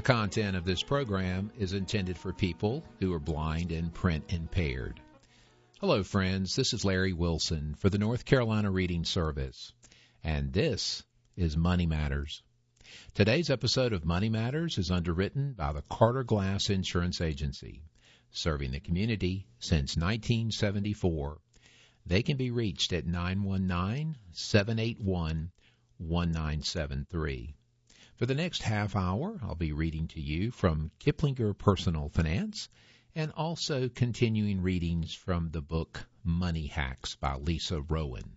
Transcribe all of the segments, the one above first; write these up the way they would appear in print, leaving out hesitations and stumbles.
content of this program is intended for people who are blind and print impaired. Hello, friends. This is Larry Wilson for the North Carolina Reading Service, and this is Money Matters. Today's episode of Money Matters is underwritten by the Carter Glass Insurance Agency, serving the community since 1974. They can be reached at 919-781-1973. For the next half hour, I'll be reading to you from Kiplinger Personal Finance and also continuing readings from the book Money Hacks by Lisa Rowan.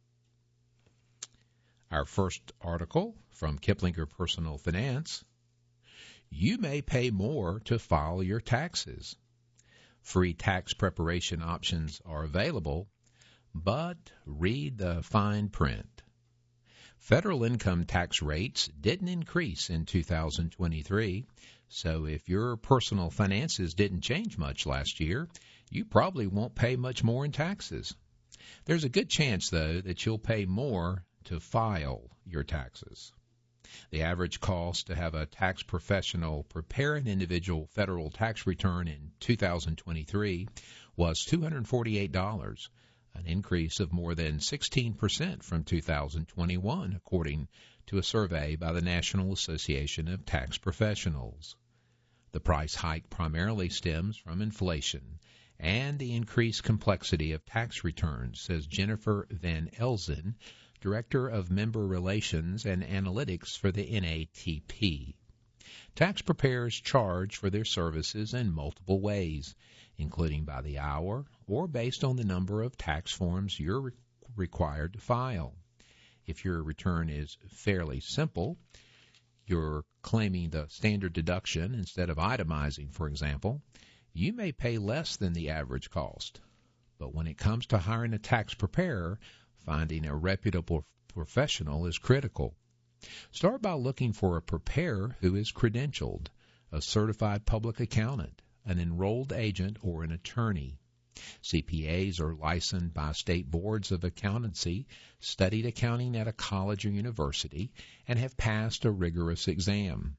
Our first article from Kiplinger Personal Finance: you may pay more to file your taxes. Free tax preparation options are available, but read the fine print. Federal income tax rates didn't increase in 2023, so if your personal finances didn't change much last year, you probably won't pay much more in taxes. There's a good chance, though, that you'll pay more to file your taxes. The average cost to have a tax professional prepare an individual federal tax return in 2023 was $248. An increase of more than 16% from 2021, according to a survey by the National Association of Tax Professionals. The price hike primarily stems from inflation and the increased complexity of tax returns, says Jennifer Van Elzen, Director of Member Relations and Analytics for the NATP. Tax preparers charge for their services in multiple ways, including by the hour or based on the number of tax forms you're required to file. If your return is fairly simple, you're claiming the standard deduction instead of itemizing, for example, you may pay less than the average cost. But when it comes to hiring a tax preparer, finding a reputable professional is critical. Start by looking for a preparer who is credentialed, a certified public accountant, an enrolled agent, or an attorney. CPAs are licensed by state boards of accountancy, studied accounting at a college or university, and have passed a rigorous exam.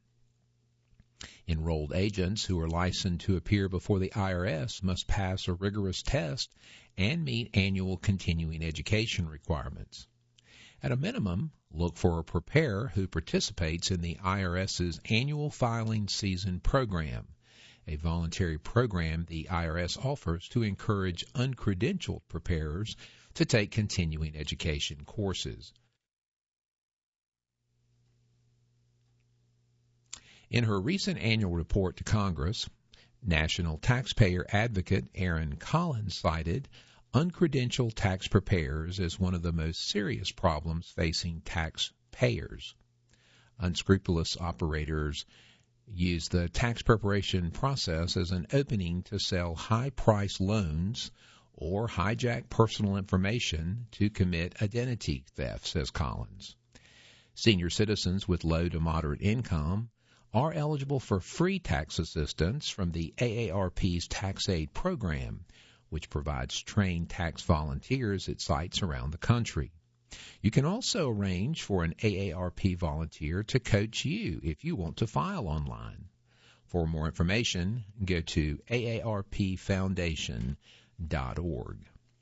Enrolled agents who are licensed to appear before the IRS must pass a rigorous test and meet annual continuing education requirements. At a minimum, look for a preparer who participates in the IRS's annual filing season program, a voluntary program the IRS offers to encourage uncredentialed preparers to take continuing education courses. In her recent annual report to Congress, National Taxpayer Advocate Erin Collins cited uncredentialed tax preparers as one of the most serious problems facing taxpayers. Unscrupulous operators use the tax preparation process as an opening to sell high-priced loans or hijack personal information to commit identity theft, says Collins. Senior citizens with low to moderate income are eligible for free tax assistance from the AARP's Tax Aid program, which provides trained tax volunteers at sites around the country. You can also arrange for an AARP volunteer to coach you if you want to file online. For more information, go to aarpfoundation.org.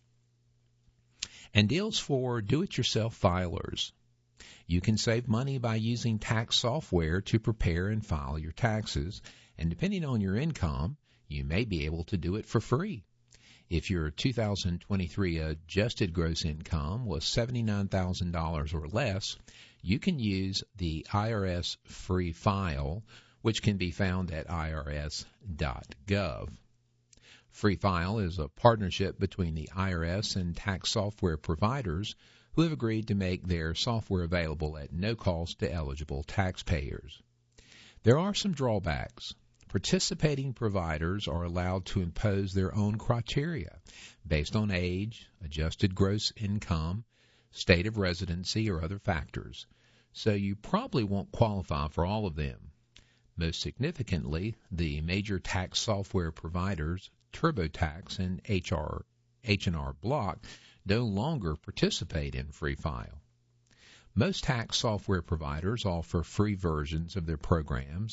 And deals for do-it-yourself filers. You can save money by using tax software to prepare and file your taxes, and depending on your income, you may be able to do it for free. If your 2023 adjusted gross income was $79,000 or less, you can use the IRS Free File, which can be found at irs.gov. Free File is a partnership between the IRS and tax software providers who have agreed to make their software available at no cost to eligible taxpayers. There are some drawbacks. Participating providers are allowed to impose their own criteria based on age, adjusted gross income, state of residency, or other factors, so you probably won't qualify for all of them. Most significantly, the major tax software providers, TurboTax and H&R Block, no longer participate in Free File. Most tax software providers offer free versions of their programs,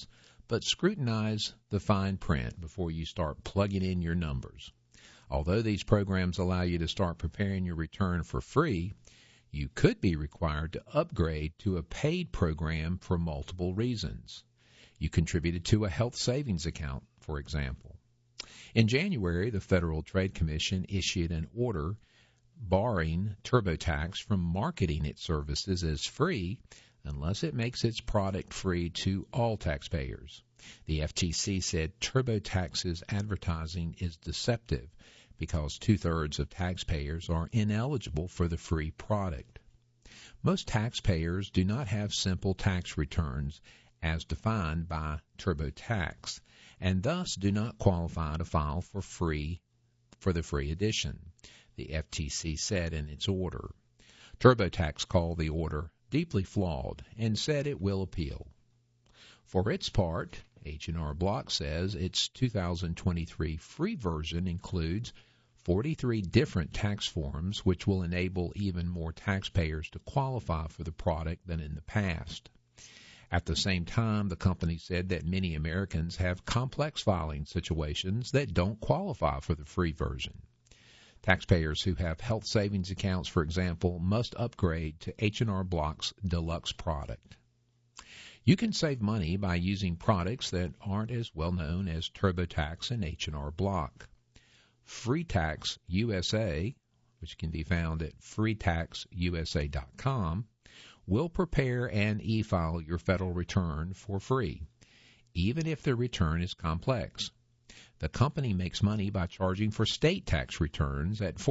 but scrutinize the fine print before you start plugging in your numbers. Although these programs allow you to start preparing your return for free, you could be required to upgrade to a paid program for multiple reasons. You contributed to a health savings account, for example. In January, the Federal Trade Commission issued an order barring TurboTax from marketing its services as free unless it makes its product free to all taxpayers. The FTC said TurboTax's advertising is deceptive because 2/3 of taxpayers are ineligible for the free product. Most taxpayers do not have simple tax returns as defined by TurboTax, and thus do not qualify to file for the free edition, the FTC said in its order. TurboTax called the order deeply flawed and said it will appeal. For its part, H&R Block says its 2023 free version includes 43 different tax forms, which will enable even more taxpayers to qualify for the product than in the past. At the same time, the company said that many Americans have complex filing situations that don't qualify for the free version. Taxpayers who have health savings accounts, for example, must upgrade to H&R Block's deluxe product. You can save money by using products that aren't as well known as TurboTax and H&R Block. FreeTax USA, which can be found at freetaxusa.com, will prepare and e-file your federal return for free, even if the return is complex. The company makes money by charging for state tax returns at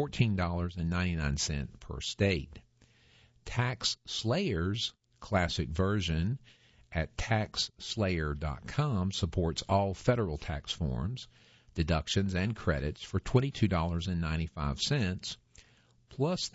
$14.99 per state. Tax Slayer's classic version at taxslayer.com supports all federal tax forms, deductions, and credits for $22.95 plus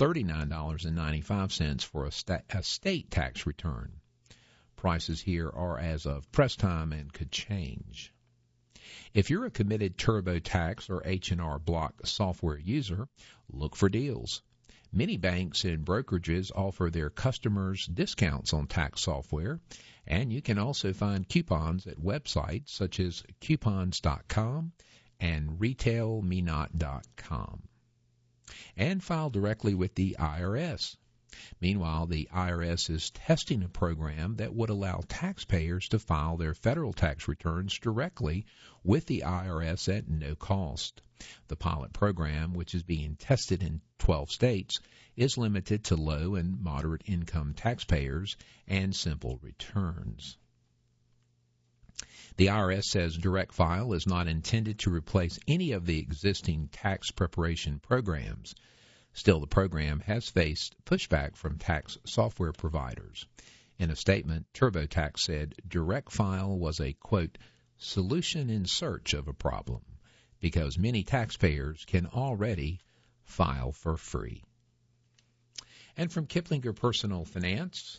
$39.95 for a state tax return. Prices here are as of press time and could change. If you're a committed TurboTax or H&R Block software user, look for deals. Many banks and brokerages offer their customers discounts on tax software, and you can also find coupons at websites such as coupons.com and retailmenot.com. And file directly with the IRS. Meanwhile, the IRS is testing a program that would allow taxpayers to file their federal tax returns directly with the IRS at no cost. The pilot program, which is being tested in 12 states, is limited to low and moderate income taxpayers and simple returns. The IRS says Direct File is not intended to replace any of the existing tax preparation programs. Still, the program has faced pushback from tax software providers. In a statement, TurboTax said Direct File was a, quote, solution in search of a problem because many taxpayers can already file for free. And from Kiplinger Personal Finance,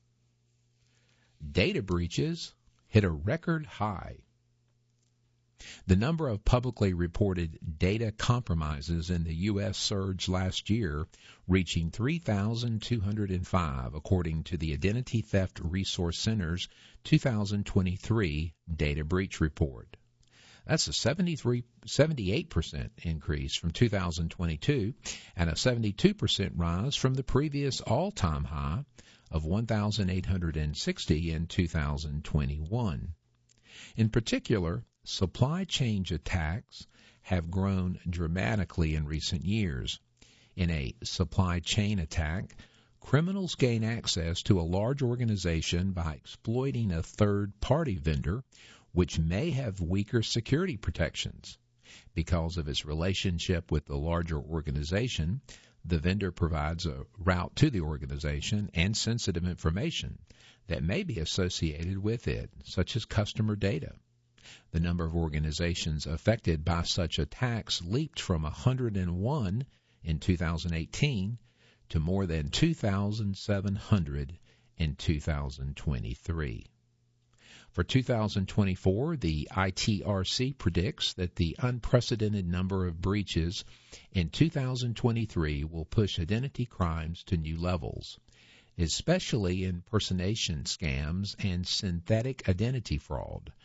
data breaches hit a record high. The number of publicly reported data compromises in the U.S. surged last year, reaching 3,205, according to the Identity Theft Resource Center's 2023 Data Breach Report. That's a 78% increase from 2022 and a 72% rise from the previous all-time high of 1,860 in 2021. In particular, supply chain attacks have grown dramatically in recent years. In a supply chain attack, criminals gain access to a large organization by exploiting a third-party vendor, which may have weaker security protections. Because of its relationship with the larger organization, the vendor provides a route to the organization and sensitive information that may be associated with it, such as customer data. The number of organizations affected by such attacks leaped from 101 in 2018 to more than 2,700 in 2023. For 2024, the ITRC predicts that the unprecedented number of breaches in 2023 will push identity crimes to new levels, especially impersonation scams and synthetic identity fraud.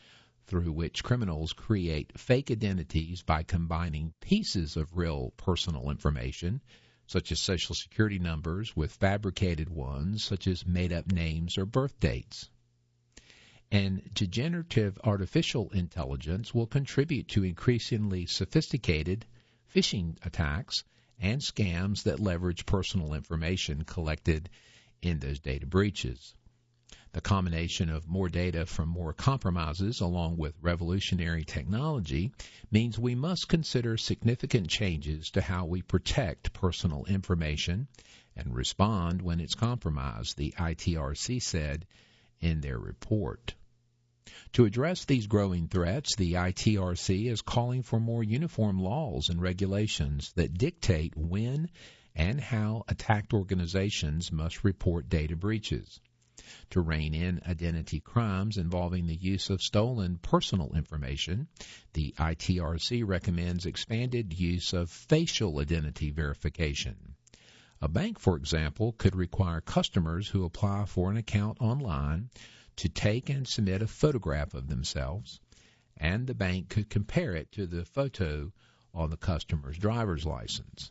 through which criminals create fake identities by combining pieces of real personal information, such as Social Security numbers, with fabricated ones, such as made-up names or birth dates. And generative artificial intelligence will contribute to increasingly sophisticated phishing attacks and scams that leverage personal information collected in those data breaches. The combination of more data from more compromises along with revolutionary technology means we must consider significant changes to how we protect personal information and respond when it's compromised, the ITRC said in their report. To address these growing threats, the ITRC is calling for more uniform laws and regulations that dictate when and how attacked organizations must report data breaches. To rein in identity crimes involving the use of stolen personal information, the ITRC recommends expanded use of facial identity verification. A bank, for example, could require customers who apply for an account online to take and submit a photograph of themselves, and the bank could compare it to the photo on the customer's driver's license.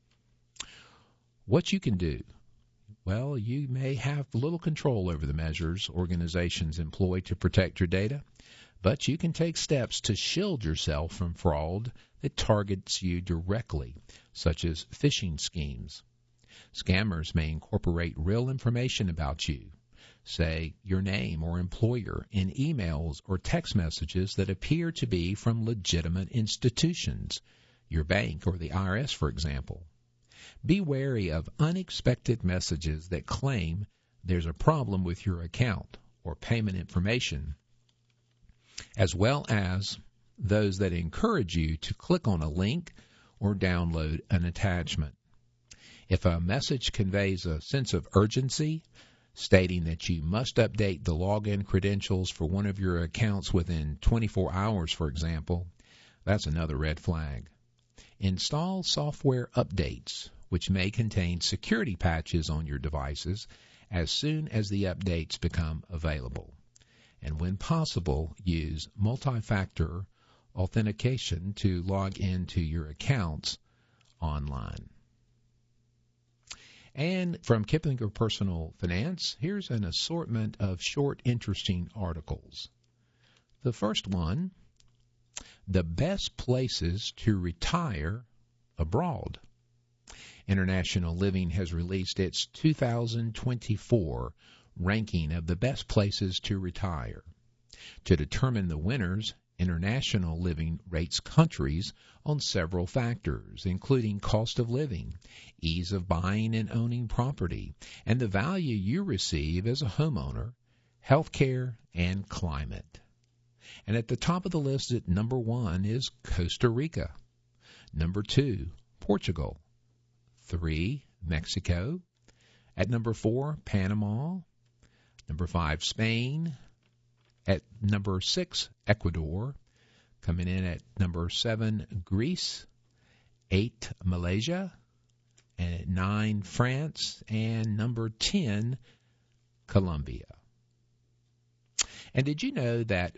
What you can do? Well, you may have little control over the measures organizations employ to protect your data, but you can take steps to shield yourself from fraud that targets you directly, such as phishing schemes. Scammers may incorporate real information about you, say your name or employer, in emails or text messages that appear to be from legitimate institutions, your bank or the IRS, for example. Be wary of unexpected messages that claim there's a problem with your account or payment information, as well as those that encourage you to click on a link or download an attachment. If a message conveys a sense of urgency, stating that you must update the login credentials for one of your accounts within 24 hours, for example, that's another red flag. Install software updates, which may contain security patches on your devices as soon as the updates become available. And when possible, use multi-factor authentication to log into your accounts online. And from Kiplinger Personal Finance, here's an assortment of short, interesting articles. The first one, the best places to retire abroad. International Living has released its 2024 ranking of the best places to retire. To determine the winners, International Living rates countries on several factors, including cost of living, ease of buying and owning property, and the value you receive as a homeowner, health care, and climate. And at the top of the list at number 1 is Costa Rica. Number 2, Portugal. 3, Mexico. At number 4, Panama. Number 5, Spain. At number 6, Ecuador. Coming in at number 7, Greece. 8, Malaysia. And at 9, France. And number 10, Colombia. And did you know that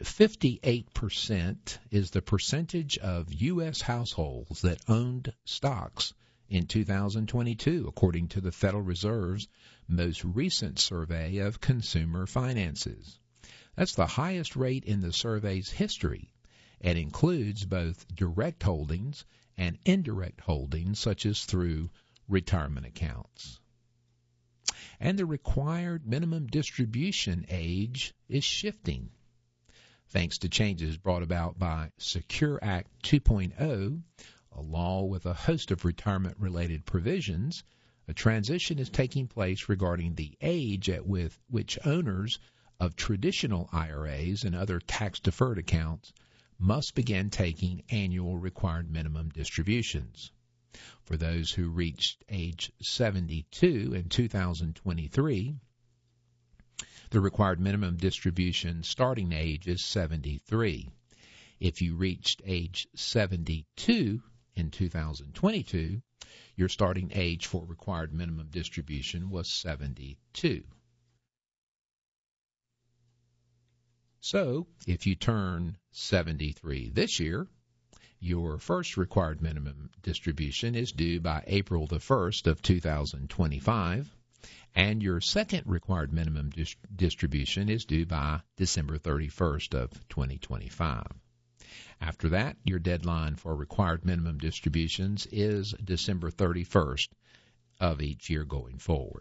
58% is the percentage of U.S. households that owned stocks in 2022, according to the Federal Reserve's most recent survey of consumer finances? That's the highest rate in the survey's history and includes both direct holdings and indirect holdings, such as through retirement accounts. And the required minimum distribution age is shifting. Thanks to changes brought about by Secure Act 2.0, a law with a host of retirement-related provisions, a transition is taking place regarding the age at which owners of traditional IRAs and other tax-deferred accounts must begin taking annual required minimum distributions. For those who reached age 72 in 2023, the required minimum distribution starting age is 73. If you reached age 72 in 2022, your starting age for required minimum distribution was 72. So, if you turn 73 this year, your first required minimum distribution is due by April the 1st of 2025, and your second required minimum distribution is due by December 31st of 2025. After that, your deadline for required minimum distributions is December 31st of each year going forward.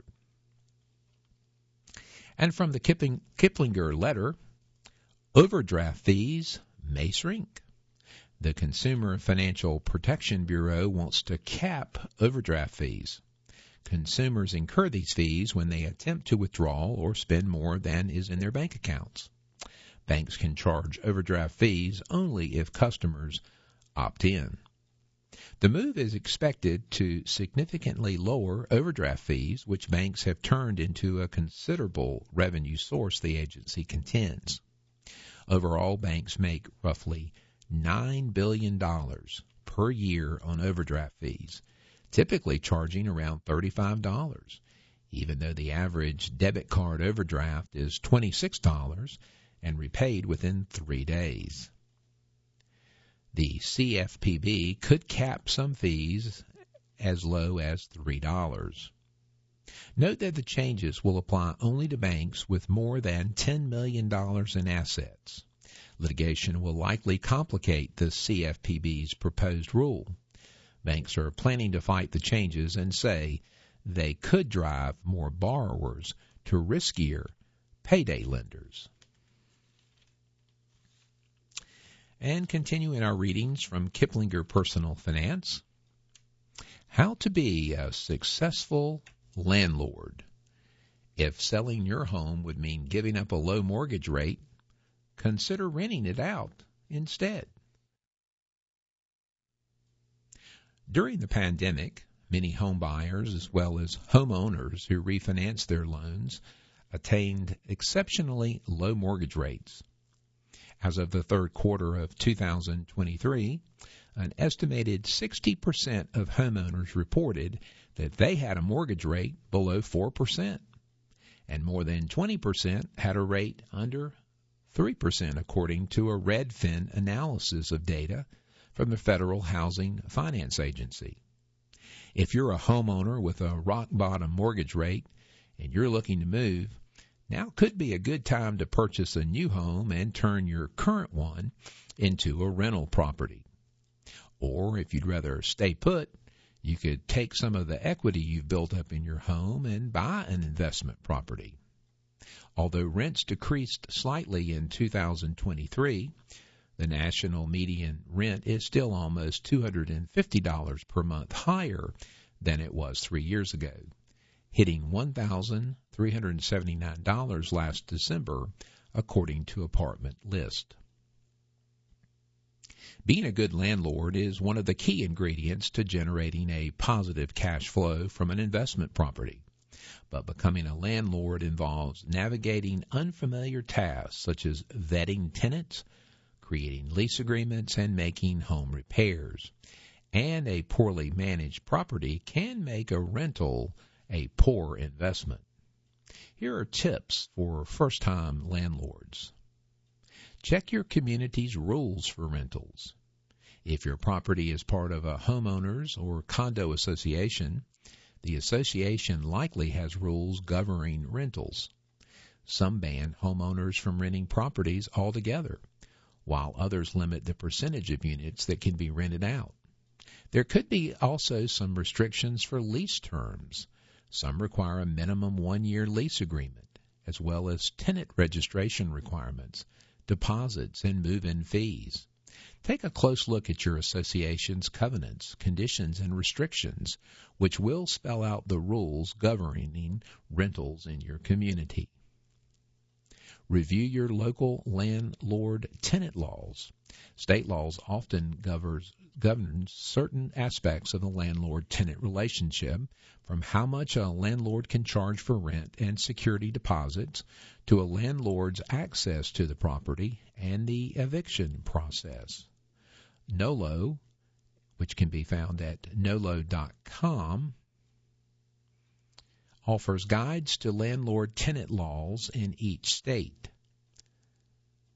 And from the Kiplinger letter, overdraft fees may shrink. The Consumer Financial Protection Bureau wants to cap overdraft fees. Consumers incur these fees when they attempt to withdraw or spend more than is in their bank accounts. Banks can charge overdraft fees only if customers opt in. The move is expected to significantly lower overdraft fees, which banks have turned into a considerable revenue source, the agency contends. Overall, banks make roughly $9 billion per year on overdraft fees, typically charging around $35, even though the average debit card overdraft is $26 and repaid within 3 days. The CFPB could cap some fees as low as $3. Note that the changes will apply only to banks with more than $10 million in assets. Litigation will likely complicate the CFPB's proposed rule. Banks are planning to fight the changes and say they could drive more borrowers to riskier payday lenders. And continuing our readings from Kiplinger Personal Finance, How to be a Successful Landlord. If selling your home would mean giving up a low mortgage rate, consider renting it out instead. During the pandemic, many home buyers as well as homeowners who refinanced their loans attained exceptionally low mortgage rates. As of the third quarter of 2023, an estimated 60% of homeowners reported that they had a mortgage rate below 4%, and more than 20% had a rate under 3%, according to a Redfin analysis of data from the Federal Housing Finance Agency. If you're a homeowner with a rock-bottom mortgage rate and you're looking to move, now could be a good time to purchase a new home and turn your current one into a rental property. Or if you'd rather stay put, you could take some of the equity you've built up in your home and buy an investment property. Although rents decreased slightly in 2023, the national median rent is still almost $250 per month higher than it was 3 years ago, hitting $1,379 last December, according to Apartment List. Being a good landlord is one of the key ingredients to generating a positive cash flow from an investment property. But becoming a landlord involves navigating unfamiliar tasks such as vetting tenants, creating lease agreements, and making home repairs. And a poorly managed property can make a rental a poor investment. Here are tips for first-time landlords. Check your community's rules for rentals. If your property is part of a homeowners or condo association, the association likely has rules governing rentals. Some ban homeowners from renting properties altogether, while others limit the percentage of units that can be rented out. There could be also some restrictions for lease terms. Some require a minimum 1-year lease agreement, as well as tenant registration requirements, deposits, and move-in fees. Take a close look at your association's covenants, conditions, and restrictions, which will spell out the rules governing rentals in your community. Review your local landlord-tenant laws. State laws often govern certain aspects of the landlord-tenant relationship, from how much a landlord can charge for rent and security deposits to a landlord's access to the property and the eviction process. NOLO, which can be found at nolo.com, offers guides to landlord-tenant laws in each state.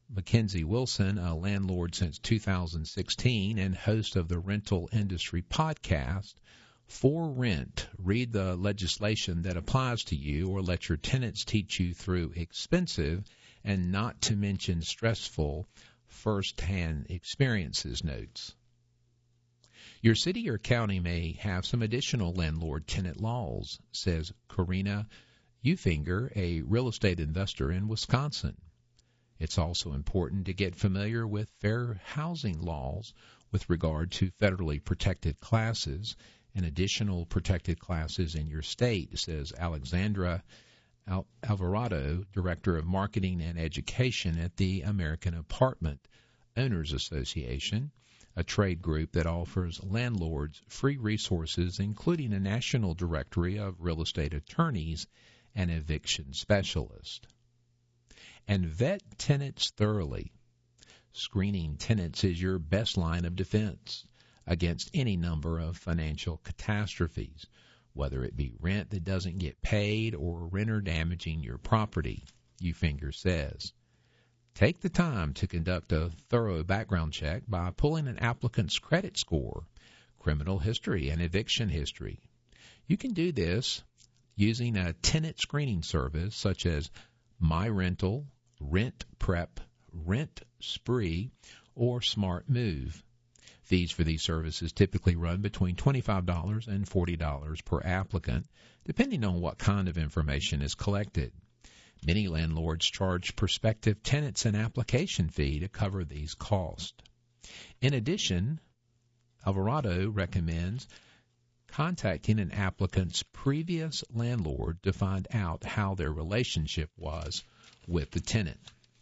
Mackenzie Wilson, a landlord since 2016 and host of the Rental Industry Podcast. For rent, read the legislation that applies to you or let your tenants teach you through expensive and not to mention stressful first-hand experiences notes. Your city or county may have some additional landlord-tenant laws, says Karina Ufinger, a real estate investor in Wisconsin. It's also important to get familiar with fair housing laws with regard to federally protected classes and additional protected classes in your state, says Alexandra Alvarado, Director of Marketing and Education at the American Apartment Owners Association, a trade group that offers landlords free resources, including a national directory of real estate attorneys and eviction specialists. And vet tenants thoroughly. Screening tenants is your best line of defense against any number of financial catastrophes, whether it be rent that doesn't get paid or renter damaging your property, Ufinger says. Take the time to conduct a thorough background check by pulling an applicant's credit score, criminal history, and eviction history. You can do this using a tenant screening service such as MyRental, Rent Prep, Rent Spree, or Smart Move. Fees for these services typically run between $25 and $40 per applicant, depending on what kind of information is collected. Many landlords charge prospective tenants an application fee to cover these costs. In addition, Alvarado recommends contacting an applicant's previous landlord to find out how their relationship was with the tenant.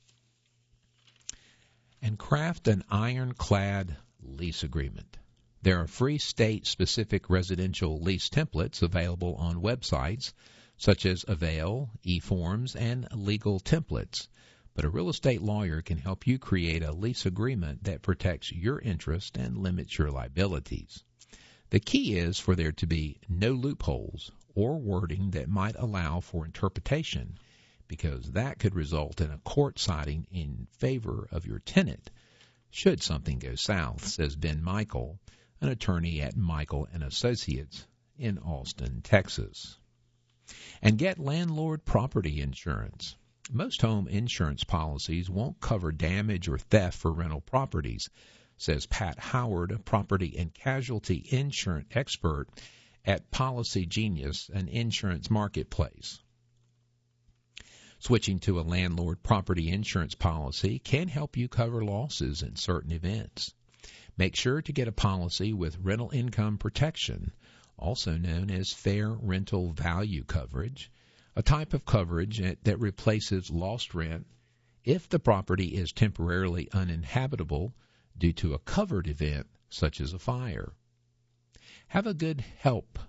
And craft an ironclad lease agreement. There are free state-specific residential lease templates available on websites such as Avail, eForms, and Legal Templates. But a real estate lawyer can help you create a lease agreement that protects your interest and limits your liabilities. The key is for there to be no loopholes or wording that might allow for interpretation, because that could result in a court siding in favor of your tenant should something go south, says Ben Michael, an attorney at Michael & Associates in Austin, Texas. And get landlord property insurance. Most home insurance policies won't cover damage or theft for rental properties, says Pat Howard, a property and casualty insurance expert at Policy Genius, an insurance marketplace. Switching to a landlord property insurance policy can help you cover losses in certain events. Make sure to get a policy with rental income protection, also known as fair rental value coverage, a type of coverage that replaces lost rent if the property is temporarily uninhabitable due to a covered event such as a fire. Have good help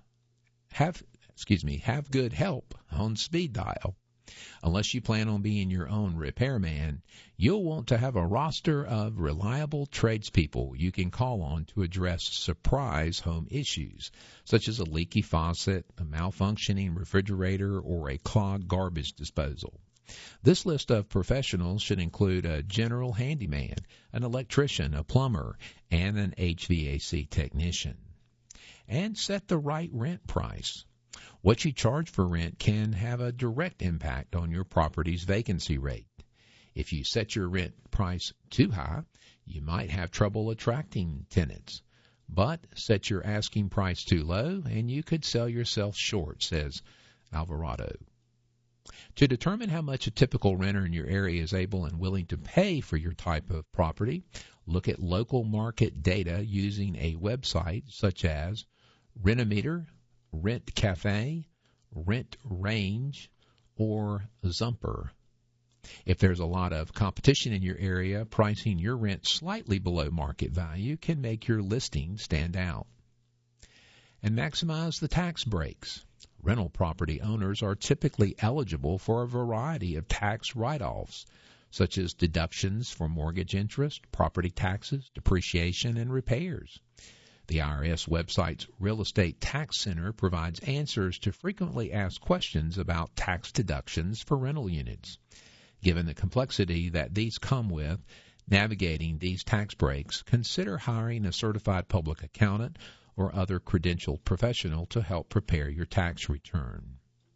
on speed dial. Unless you plan on being your own repairman, you'll want to have a roster of reliable tradespeople you can call on to address surprise home issues, such as a leaky faucet, a malfunctioning refrigerator, or a clogged garbage disposal. This list of professionals should include a general handyman, an electrician, a plumber, and an HVAC technician. And set the right rent price. What you charge for rent can have a direct impact on your property's vacancy rate. If you set your rent price too high, you might have trouble attracting tenants. But set your asking price too low, and you could sell yourself short, says Alvarado. To determine how much a typical renter in your area is able and willing to pay for your type of property, look at local market data using a website such as Renometer, Rent Cafe, Rent Range, or Zumper. If there's a lot of competition in your area, pricing your rent slightly below market value can make your listing stand out. And maximize the tax breaks. Rental property owners are typically eligible for a variety of tax write-offs, such as deductions for mortgage interest, property taxes, depreciation, and repairs. The IRS website's Real Estate Tax Center provides answers to frequently asked questions about tax deductions for rental units. Given the complexity that these come with, navigating these tax breaks, consider hiring a certified public accountant or other credentialed professional to help prepare your tax return.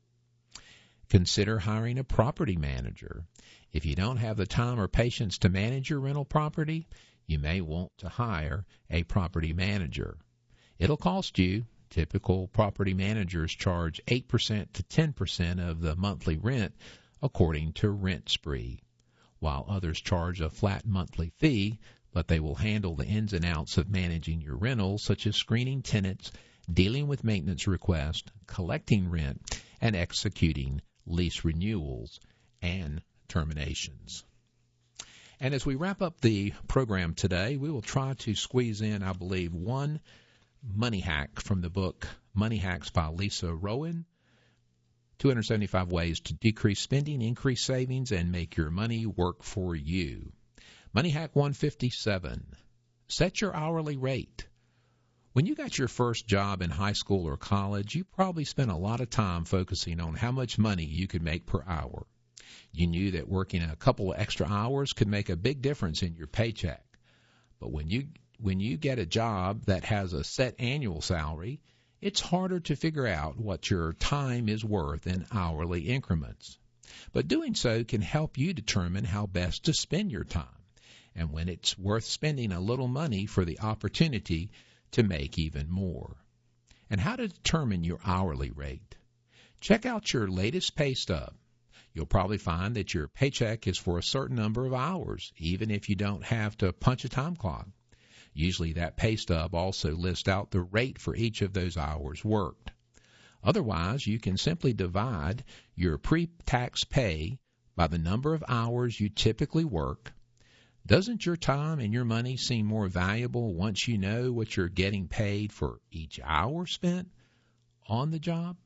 Consider hiring a property manager. If you don't have the time or patience to manage your rental property, you may want to hire a property manager. It'll cost you. Typical property managers charge 8% to 10% of the monthly rent, according to Rent Spree, while others charge a flat monthly fee, but they will handle the ins and outs of managing your rentals, such as screening tenants, dealing with maintenance requests, collecting rent, and executing lease renewals and terminations. And as we wrap up the program today, we will try to squeeze in, I believe, one money hack from the book Money Hacks by Lisa Rowan, 275 Ways to Decrease Spending, Increase Savings, and Make Your Money Work for You. Money Hack 157, set your hourly rate. When you got your first job in high school or college, you probably spent a lot of time focusing on how much money you could make per hour. You knew that working a couple of extra hours could make a big difference in your paycheck. But when you get a job that has a set annual salary, it's harder to figure out what your time is worth in hourly increments. But doing so can help you determine how best to spend your time and when it's worth spending a little money for the opportunity to make even more. And how to determine your hourly rate. Check out your latest pay stub. You'll probably find that your paycheck is for a certain number of hours, even if you don't have to punch a time clock. Usually that pay stub also lists out the rate for each of those hours worked. Otherwise, you can simply divide your pre-tax pay by the number of hours you typically work. Doesn't your time and your money seem more valuable once you know what you're getting paid for each hour spent on the job?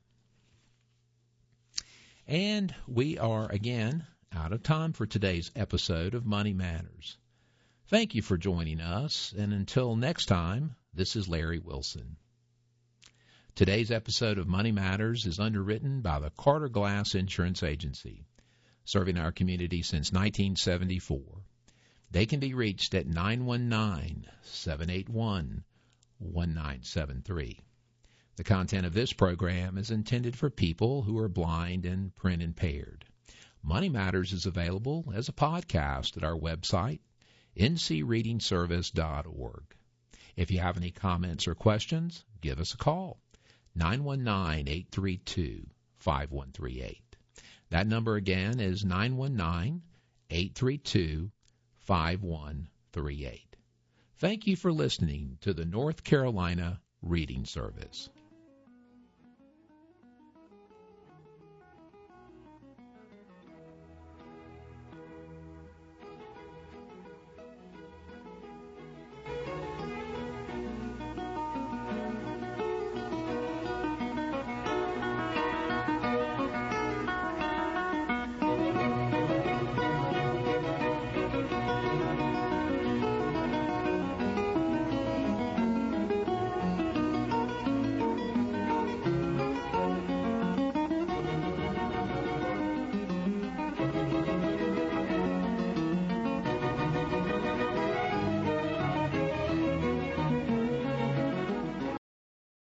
And we are, again, out of time for today's episode of Money Matters. Thank you for joining us, and until next time, this is Larry Wilson. Today's episode of Money Matters is underwritten by the Carter Glass Insurance Agency, serving our community since 1974. They can be reached at 919-781-1973. The content of this program is intended for people who are blind and print impaired. Money Matters is available as a podcast at our website, ncreadingservice.org. If you have any comments or questions, give us a call, 919-832-5138. That number again is 919-832-5138. Thank you for listening to the North Carolina Reading Service.